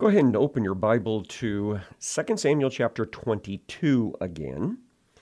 go ahead and open your Bible to 2 Samuel chapter 22 again.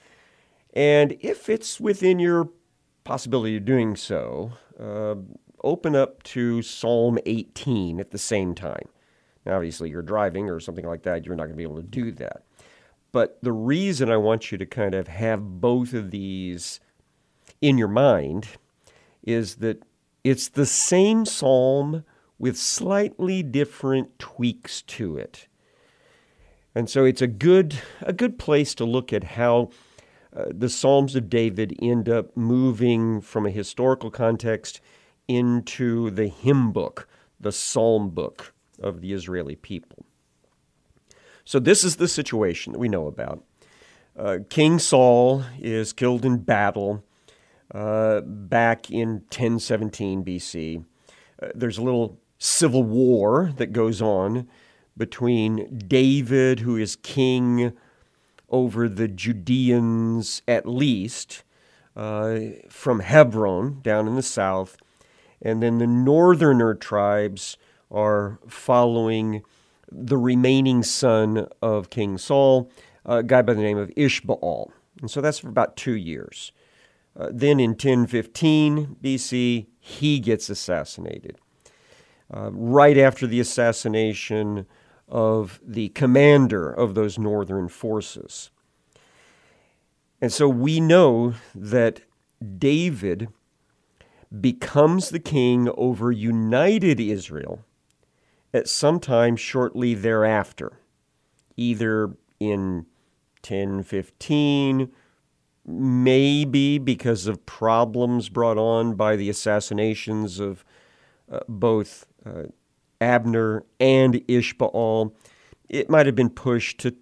And if it's within your possibility of doing so, open up to Psalm 18 at the same time. Now, obviously, you're driving or something like that, you're not going to be able to do that. But the reason I want you to kind of have both of these in your mind is that it's the same psalm with slightly different tweaks to it. And so it's a good place to look at how the Psalms of David end up moving from a historical context into the hymn book, the psalm book of the Israeli people. So this is the situation that we know about. King Saul is killed in battle back in 1017 BC. There's a little civil war that goes on between David, who is king over the Judeans, at least, from Hebron down in the south, and then the northerner tribes are following the remaining son of King Saul, a guy by the name of Ishbaal. And so that's for about 2 years. Then in 1015 BC, he gets assassinated. Right after the assassination of the commander of those northern forces. And so we know that David becomes the king over united Israel at some time shortly thereafter, either in 1015, maybe because of problems brought on by the assassinations of both Abner and Ishbaal. It might have been pushed to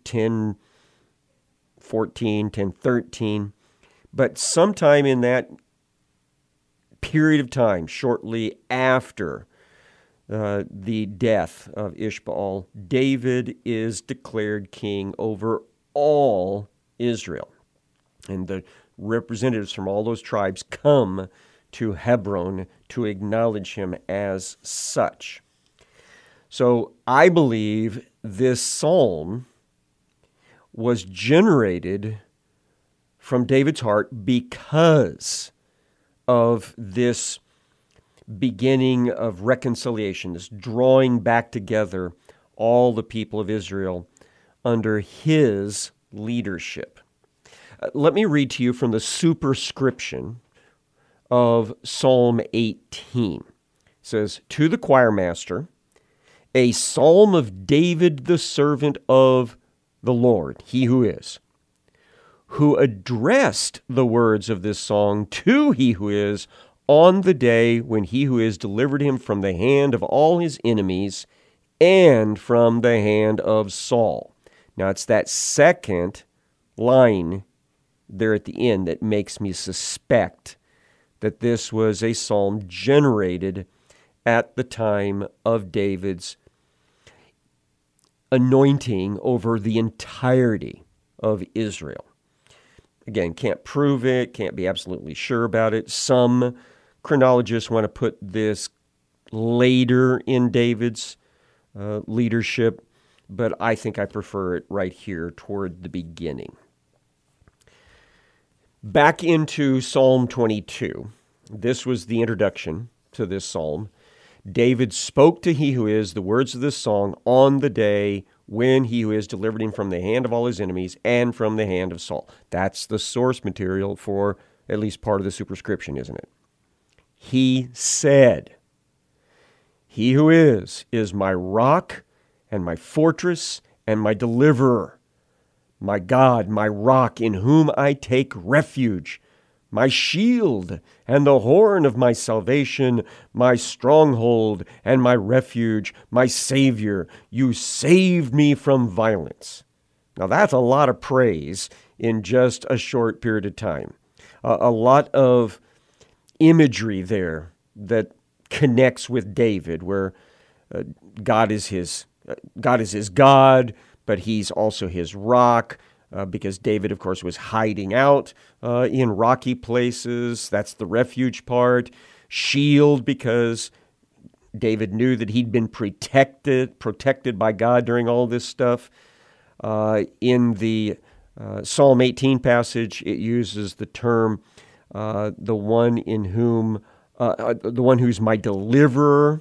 1014, 1013, but sometime in that period of time, shortly after the death of Ishbaal, David is declared king over all Israel. And the representatives from all those tribes come to Hebron to acknowledge him as such. So I believe this psalm was generated from David's heart because of this beginning of reconciliation, this drawing back together all the people of Israel under his leadership. Let me read to you from the superscription of Psalm 18. It says, "To the choir master, a psalm of David, the servant of the Lord, he who is, who addressed the words of this song to he who is on the day when he who is delivered him from the hand of all his enemies and from the hand of Saul." Now, it's that second line there at the end that makes me suspect that this was a psalm generated at the time of David's anointing over the entirety of Israel. Again, can't prove it, can't be absolutely sure about it. Some chronologists want to put this later in David's leadership, but I think I prefer it right here toward the beginning. Back into Psalm 22. This was the introduction to this psalm. David spoke to he who is the words of this song on the day when he who is delivered him from the hand of all his enemies and from the hand of Saul. That's the source material for at least part of the superscription, isn't it? He said, "He who is my rock and my fortress and my deliverer, my God, my rock in whom I take refuge, my shield and the horn of my salvation, my stronghold and my refuge, my Savior. You saved me from violence." Now that's a lot of praise in just a short period of time. A lot of imagery there that connects with David, where God is his God, but he's also his rock, because David, of course, was hiding out in rocky places. That's the refuge part. Shield, because David knew that he'd been protected by God during all this stuff. In the Psalm 18 passage, it uses the term the one who's my deliverer,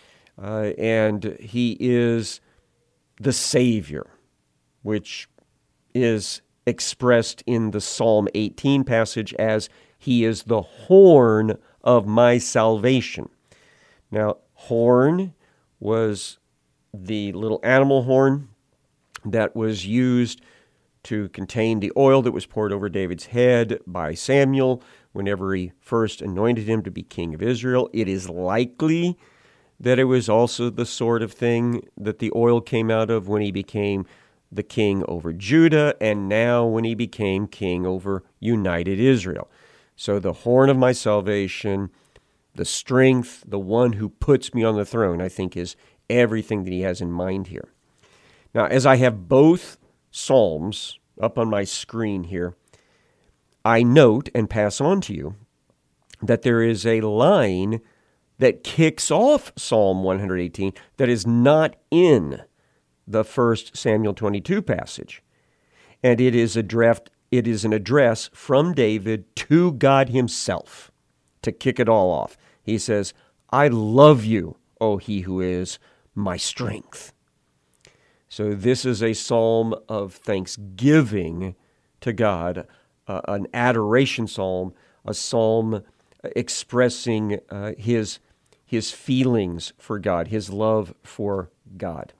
and he is the Savior, which is expressed in the Psalm 18 passage as he is the horn of my salvation. Now, horn was the little animal horn that was used to contain the oil that was poured over David's head by Samuel whenever he first anointed him to be king of Israel. It is likely that it was also the sort of thing that the oil came out of when he became the king over Judah, and now when he became king over united Israel. So the horn of my salvation, the strength, the one who puts me on the throne, I think is everything that he has in mind here. Now, as I have both Psalms up on my screen here, I note and pass on to you that there is a line that kicks off Psalm 118 that is not in the 1 Samuel 22 passage. And it is an address from David to God himself to kick it all off. He says, I love you, O he who is my strength. So this is a psalm of thanksgiving to God, an adoration psalm, a psalm expressing his feelings for God, his love for God.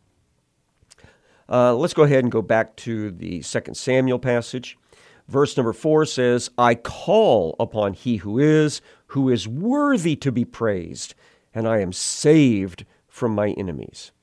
Let's go ahead and go back to the 2 Samuel passage. Verse number 4 says, I call upon he who is worthy to be praised, and I am saved from my enemies.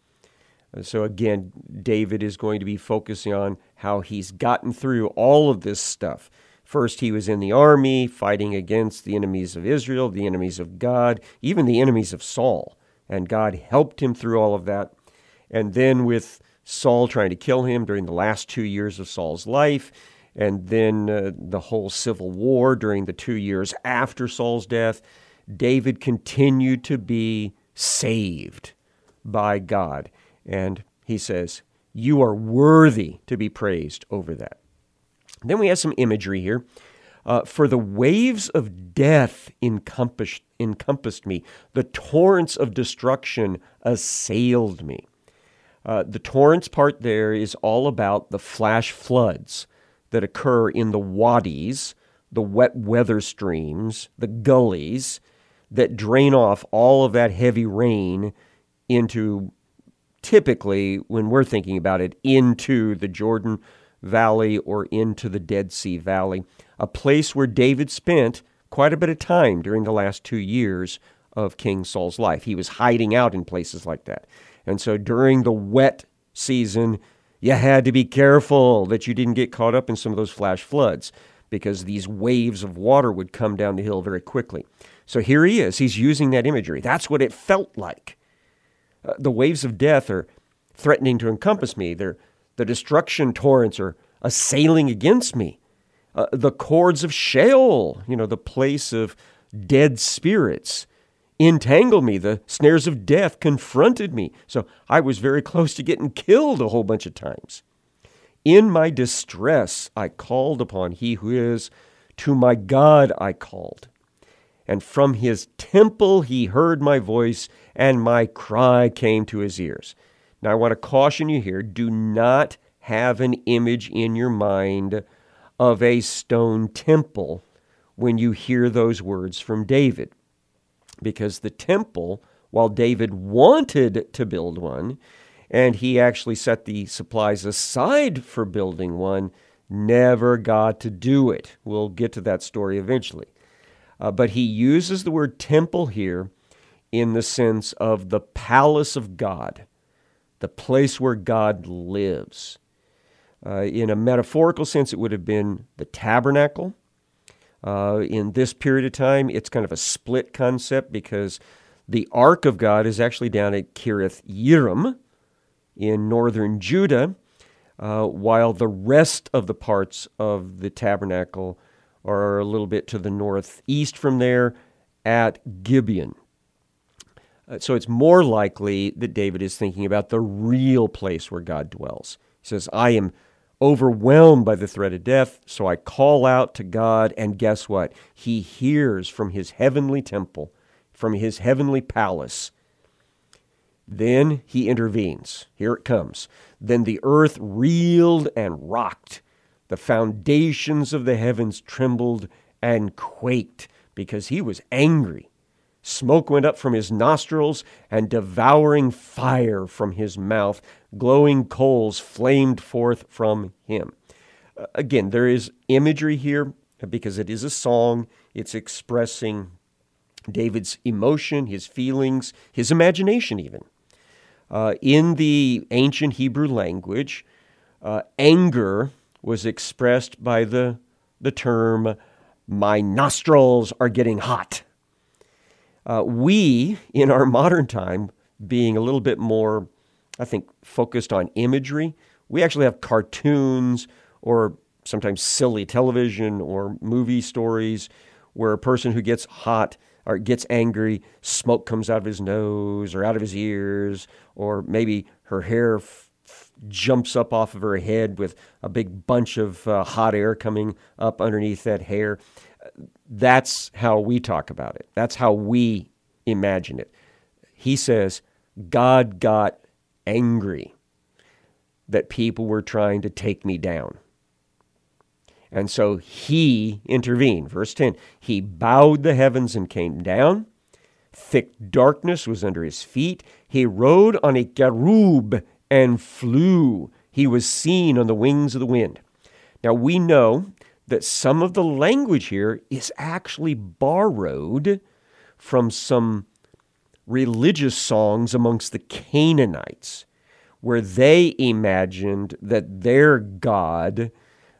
So again, David is going to be focusing on how he's gotten through all of this stuff. First, he was in the army fighting against the enemies of Israel, the enemies of God, even the enemies of Saul. And God helped him through all of that. And then with Saul trying to kill him during the last 2 years of Saul's life, and then the whole civil war during the 2 years after Saul's death, David continued to be saved by God. And he says, you are worthy to be praised over that. Then we have some imagery here. For the waves of death encompassed me. The torrents of destruction assailed me. The torrents part there is all about the flash floods that occur in the wadis, the wet weather streams, the gullies that drain off all of that heavy rain into, typically, when we're thinking about it, into the Jordan Valley or into the Dead Sea Valley, a place where David spent quite a bit of time during the last 2 years of King Saul's life. He was hiding out in places like that. And so during the wet season, you had to be careful that you didn't get caught up in some of those flash floods because these waves of water would come down the hill very quickly. So here he is. He's using that imagery. That's what it felt like. The waves of death are threatening to encompass me. The destruction torrents are assailing against me. The cords of Sheol, the place of dead spirits, entangled me. The snares of death confronted me. So I was very close to getting killed a whole bunch of times. In my distress, I called upon he who is. To my God I called. And from his temple he heard my voice, and my cry came to his ears. Now I want to caution you here, do not have an image in your mind of a stone temple when you hear those words from David. Because the temple, while David wanted to build one, and he actually set the supplies aside for building one, never got to do it. We'll get to that story eventually. But he uses the word temple here in the sense of the palace of God, the place where God lives. In a metaphorical sense, it would have been the tabernacle. In this period of time, it's kind of a split concept because the Ark of God is actually down at Kiriath Yearim in northern Judah, while the rest of the parts of the tabernacle are a little bit to the northeast from there at Gibeon. So it's more likely that David is thinking about the real place where God dwells. He says, I am overwhelmed by the threat of death, so I call out to God, and guess what? He hears from his heavenly temple, from his heavenly palace. Then he intervenes. Here it comes. Then the earth reeled and rocked. The foundations of the heavens trembled and quaked because he was angry. Smoke went up from his nostrils, and devouring fire from his mouth. Glowing coals flamed forth from him. Again, there is imagery here because it is a song. It's expressing David's emotion, his feelings, his imagination even. In the ancient Hebrew language, anger was expressed by the term, my nostrils are getting hot. We, in our modern time, being a little bit more, I think, focused on imagery, we actually have cartoons or sometimes silly television or movie stories where a person who gets hot or gets angry, smoke comes out of his nose or out of his ears, or maybe her hair jumps up off of her head with a big bunch of hot air coming up underneath that hair. That's how we talk about it. That's how we imagine it. He says, God got angry that people were trying to take me down. And so he intervened. Verse 10, he bowed the heavens and came down. Thick darkness was under his feet. He rode on a cherub and flew. He was seen on the wings of the wind. Now we know that some of the language here is actually borrowed from some religious songs amongst the Canaanites, where they imagined that their god,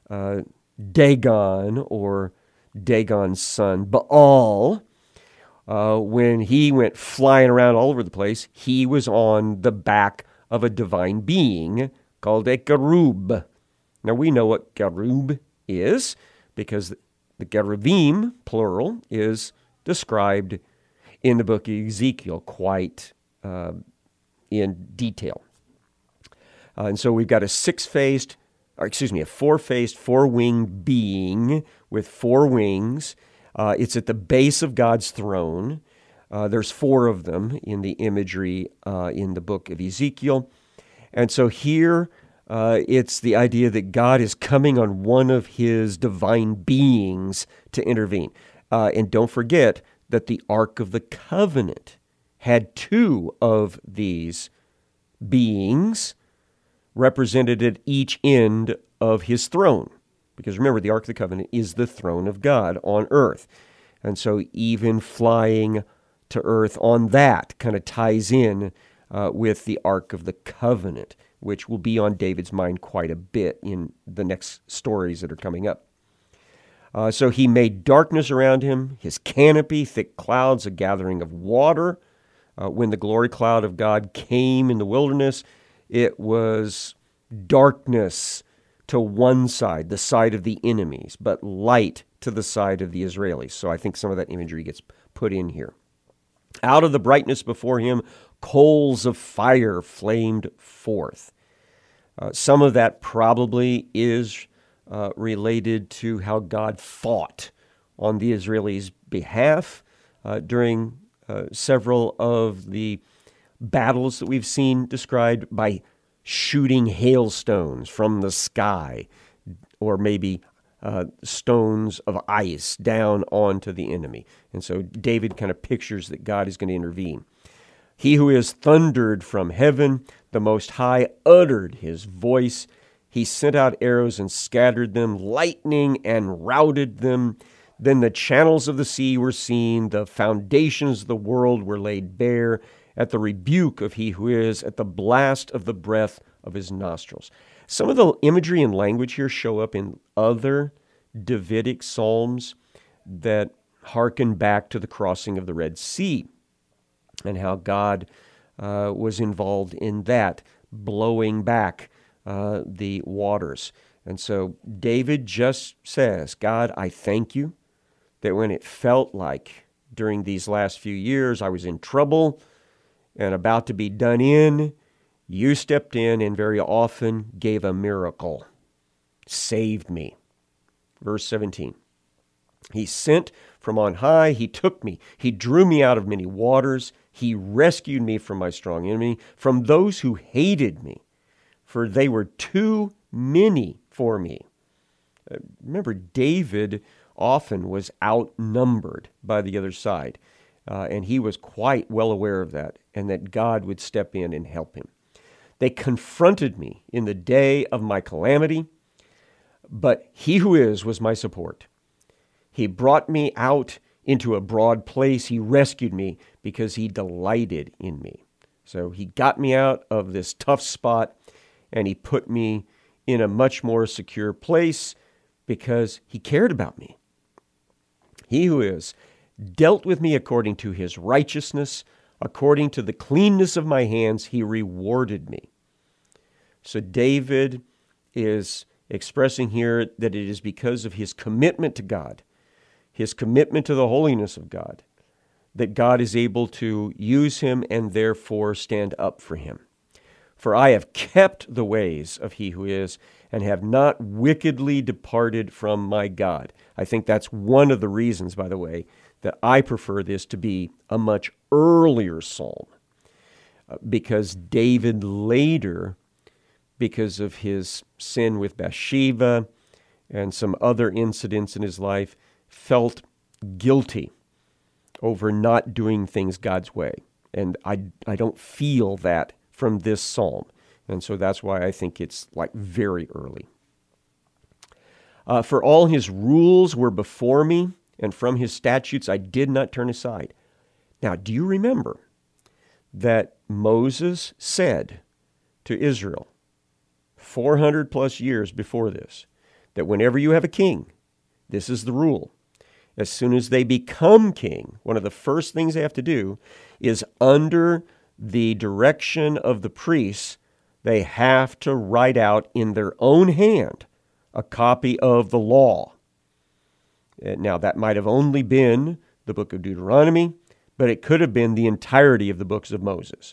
Dagon, or Dagon's son, Baal, when he went flying around all over the place, he was on the back of a divine being called a cherub. Now we know what cherub is because the cherubim, plural, is described in the book of Ezekiel quite in detail. And so we've got a four-faced, four-winged being with four wings. It's at the base of God's throne. There's four of them in the imagery in the book of Ezekiel. And so here it's the idea that God is coming on one of his divine beings to intervene. And don't forget that the Ark of the Covenant had two of these beings represented at each end of his throne. Because remember, the Ark of the Covenant is the throne of God on earth. And so even flying to earth on that kind of ties in with the Ark of the Covenant, which will be on David's mind quite a bit in the next stories that are coming up. So he made darkness around him, his canopy, thick clouds, a gathering of water. When the glory cloud of God came in the wilderness, it was darkness to one side, the side of the enemies, but light to the side of the Israelis. So I think some of that imagery gets put in here. Out of the brightness before him, coals of fire flamed forth. Some of that probably is related to how God fought on the Israelis' behalf during several of the battles that we've seen described by shooting hailstones from the sky, or maybe stones of ice down onto the enemy. And so David kind of pictures that God is going to intervene. He who is thundered from heaven, the Most High, uttered his voice. He sent out arrows and scattered them, lightning and routed them. Then the channels of the sea were seen, the foundations of the world were laid bare at the rebuke of he who is, at the blast of the breath of his nostrils. Some of the imagery and language here show up in other Davidic psalms that hearken back to the crossing of the Red Sea and how God was involved in that, blowing back the waters. And so David just says, God, I thank you that when it felt like during these last few years I was in trouble, and about to be done in, you stepped in and very often gave a miracle, saved me. Verse 17. He sent from on high, he took me, he drew me out of many waters, he rescued me from my strong enemy, from those who hated me, for they were too many for me. Remember, David often was outnumbered by the other side, and he was quite well aware of that, and that God would step in and help him. They confronted me in the day of my calamity, but he who is was my support. He brought me out into a broad place. He rescued me because he delighted in me. So he got me out of this tough spot, and he put me in a much more secure place because he cared about me. He who is dealt with me according to his righteousness, according to the cleanness of my hands, he rewarded me. So David is expressing here that it is because of his commitment to God, his commitment to the holiness of God, that God is able to use him and therefore stand up for him. For I have kept the ways of he who is, and have not wickedly departed from my God. I think that's one of the reasons, by the way, that I prefer this to be a much earlier psalm. Because David later, because of his sin with Bathsheba and some other incidents in his life, felt guilty over not doing things God's way. And I don't feel that from this psalm. And so that's why I think it's like very early. For all his rules were before me, and from his statutes I did not turn aside. Now, do you remember that Moses said to Israel 400 plus years before this, that whenever you have a king, this is the rule. As soon as they become king, one of the first things they have to do is, under the direction of the priests, they have to write out in their own hand a copy of the law. Now, that might have only been the book of Deuteronomy, but it could have been the entirety of the books of Moses.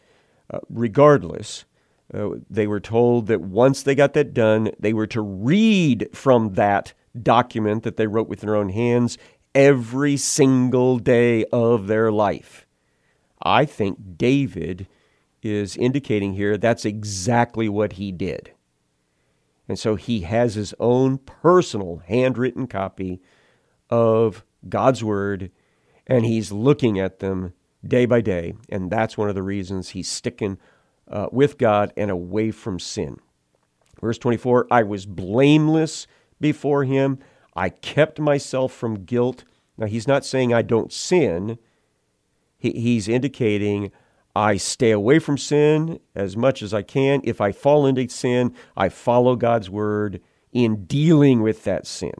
Regardless, they were told that once they got that done, they were to read from that document that they wrote with their own hands every single day of their life. I think David is indicating here that's exactly what he did. And so he has his own personal handwritten copy of God's Word, and he's looking at them day by day, and that's one of the reasons he's sticking with God and away from sin. Verse 24, I was blameless before him. I kept myself from guilt. Now, he's not saying I don't sin. He's indicating I stay away from sin as much as I can. If I fall into sin, I follow God's word in dealing with that sin.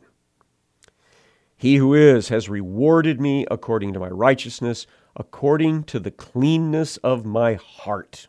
He who is has rewarded me according to my righteousness, according to the cleanness of my heart.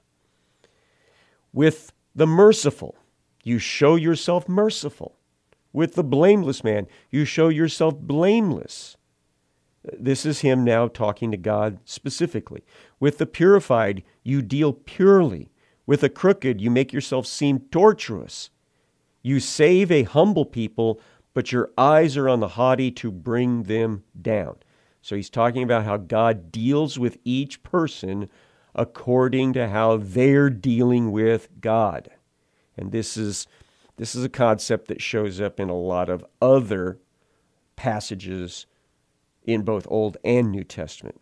With the merciful, you show yourself merciful. With the blameless man, you show yourself blameless. This is him now talking to God specifically. With the purified, you deal purely. With the crooked, you make yourself seem tortuous. You save a humble people, but your eyes are on the haughty to bring them down. So he's talking about how God deals with each person according to how they're dealing with God. And this is a concept that shows up in a lot of other passages in both Old and New Testament.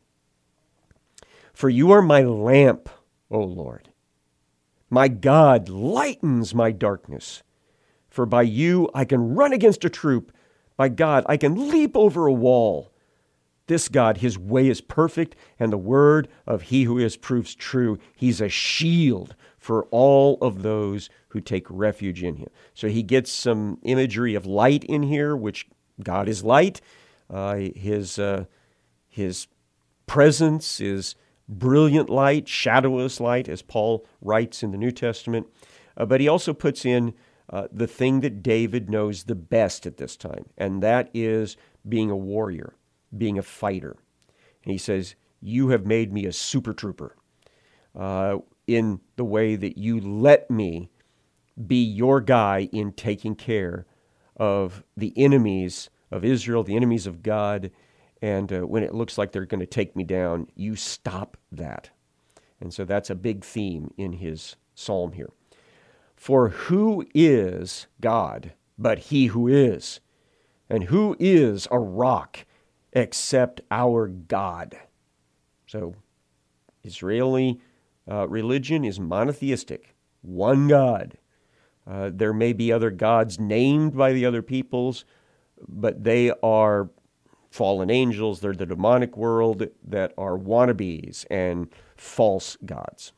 For you are my lamp, O Lord. My God lightens my darkness. For by you I can run against a troop. By God I can leap over a wall. This God, his way is perfect, and the word of he who is proves true. He's a shield for all of those who take refuge in him. So he gets some imagery of light in here, which God is light. His presence is brilliant light, shadowless light, as Paul writes in the New Testament. But he also puts in the thing that David knows the best at this time, and that is being a warrior, being a fighter. And he says, you have made me a super trooper. in the way that you let me be your guy in taking care of the enemies of Israel, the enemies of God, and when it looks like they're going to take me down, you stop that. And so that's a big theme in his psalm here. For who is God but he who is? And who is a rock except our God? So Israeli religion is monotheistic, one God. There may be other gods named by the other peoples, but they are fallen angels. They're the demonic world that are wannabes and false gods.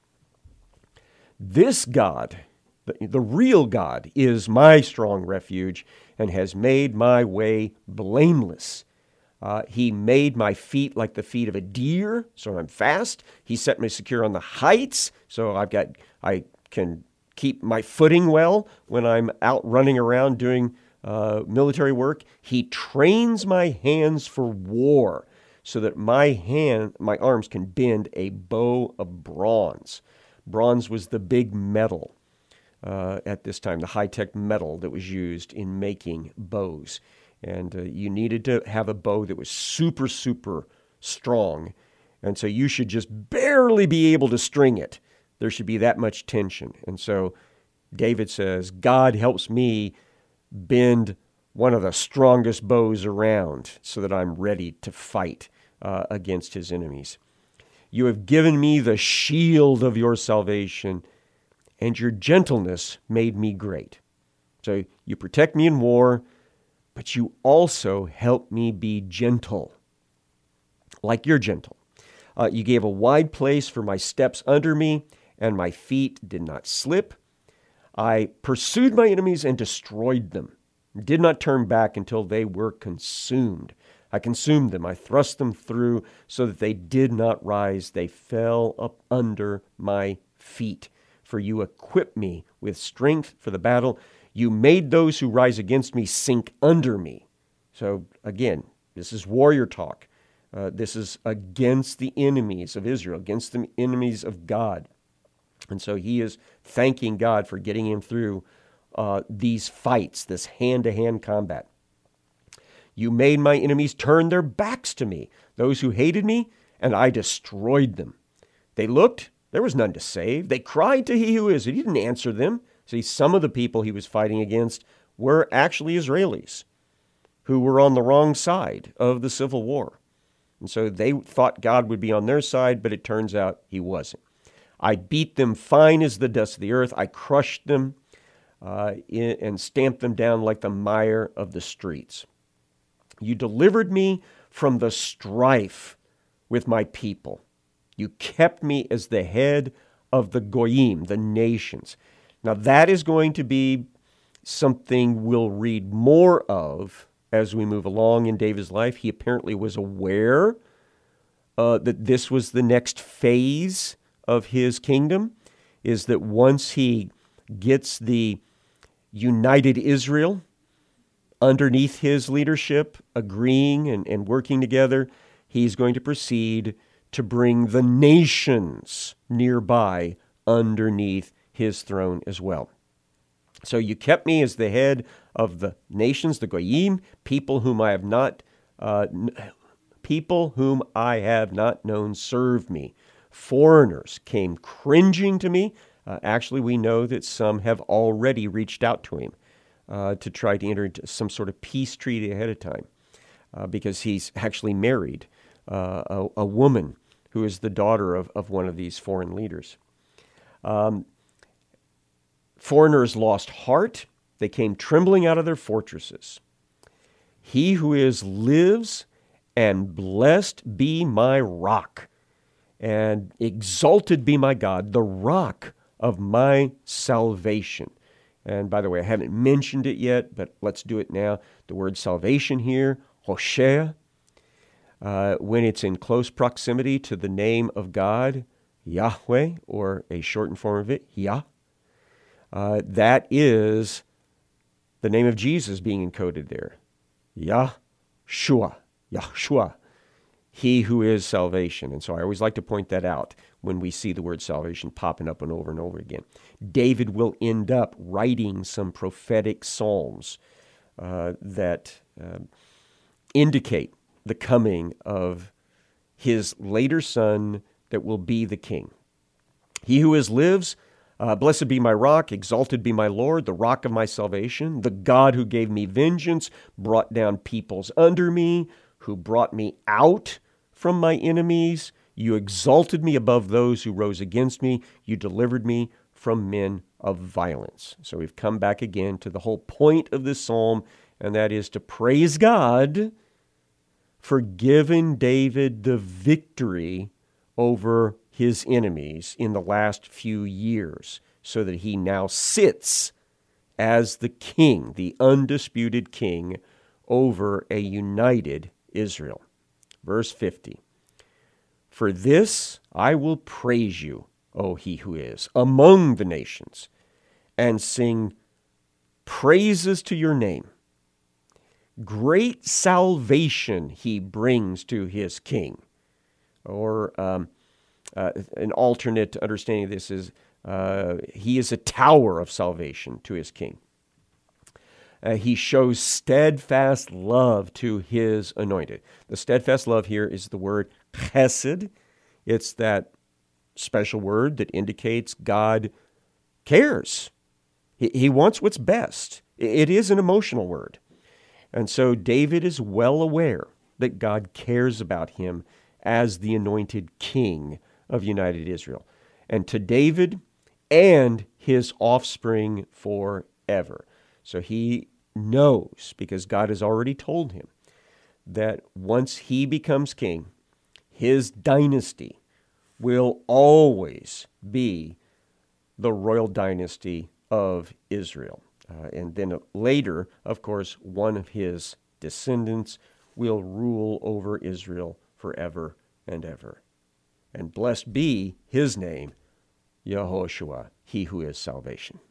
This God, the real God, is my strong refuge and has made my way blameless. He made my feet like the feet of a deer, so I'm fast. He set me secure on the heights, so I can keep my footing well when I'm out running around doing military work. He trains my hands for war so that my arms can bend a bow of bronze. Bronze was the big metal at this time, the high-tech metal that was used in making bows. And you needed to have a bow that was super, super strong. And so you should just barely be able to string it. There should be that much tension. And so David says, God helps me bend one of the strongest bows around so that I'm ready to fight against his enemies. You have given me the shield of your salvation, and your gentleness made me great. So you protect me in war, but you also help me be gentle, like you're gentle. You gave a wide place for my steps under me, and my feet did not slip. I pursued my enemies and destroyed them, did not turn back until they were consumed. I consumed them. I thrust them through so that they did not rise. They fell up under my feet. For you equipped me with strength for the battle. You made those who rise against me sink under me. So again, this is warrior talk. This is against the enemies of Israel, against the enemies of God. And so he is thanking God for getting him through these fights, this hand-to-hand combat. You made my enemies turn their backs to me, those who hated me, and I destroyed them. They looked, there was none to save. They cried to he who is, and he didn't answer them. See, some of the people he was fighting against were actually Israelis who were on the wrong side of the civil war. And so they thought God would be on their side, but it turns out he wasn't. I beat them fine as the dust of the earth. I crushed them and stamped them down like the mire of the streets. You delivered me from the strife with my people. You kept me as the head of the goyim, the nations. Now that is going to be something we'll read more of as we move along in David's life. He apparently was aware that this was the next phase of his kingdom, is that once he gets the united Israel underneath his leadership, agreeing and working together, he's going to proceed to bring the nations nearby underneath his throne as well. So you kept me as the head of the nations, the goyim, people whom I have not known served me. Foreigners came cringing to me. Actually, we know that some have already reached out to him to try to enter into some sort of peace treaty ahead of time, because he's actually married a woman who is the daughter of one of these foreign leaders. Foreigners lost heart. They came trembling out of their fortresses. He who is lives, and blessed be my rock, and exalted be my God, the rock of my salvation. And by the way, I haven't mentioned it yet, but let's do it now. The word salvation here, Hoshea, when it's in close proximity to the name of God, Yahweh, or a shortened form of it, Yah, that is the name of Jesus being encoded there. Yahshua, he who is salvation. And so I always like to point that out. when we see the word salvation popping up and over again. David will end up writing some prophetic psalms that indicate the coming of his later son that will be the king. He who lives, blessed be my rock, exalted be my Lord, the rock of my salvation, the God who gave me vengeance, brought down peoples under me, who brought me out from my enemies. You exalted me above those who rose against me. You delivered me from men of violence. So we've come back again to the whole point of this psalm, and that is to praise God for giving David the victory over his enemies in the last few years, so that he now sits as the king, the undisputed king, over a united Israel. Verse 50. For this I will praise you, O he who is, among the nations, and sing praises to your name. Great salvation he brings to his king. Or an alternate understanding of this is he is a tower of salvation to his king. He shows steadfast love to his anointed. The steadfast love here is the word chesed. It's that special word that indicates God cares. He wants what's best. It is an emotional word. And so David is well aware that God cares about him as the anointed king of united Israel. And to David and his offspring forever. So he knows, because God has already told him, that once he becomes king, his dynasty will always be the royal dynasty of Israel. And then later, of course, one of his descendants will rule over Israel forever and ever. And blessed be his name, Yehoshua, he who is salvation.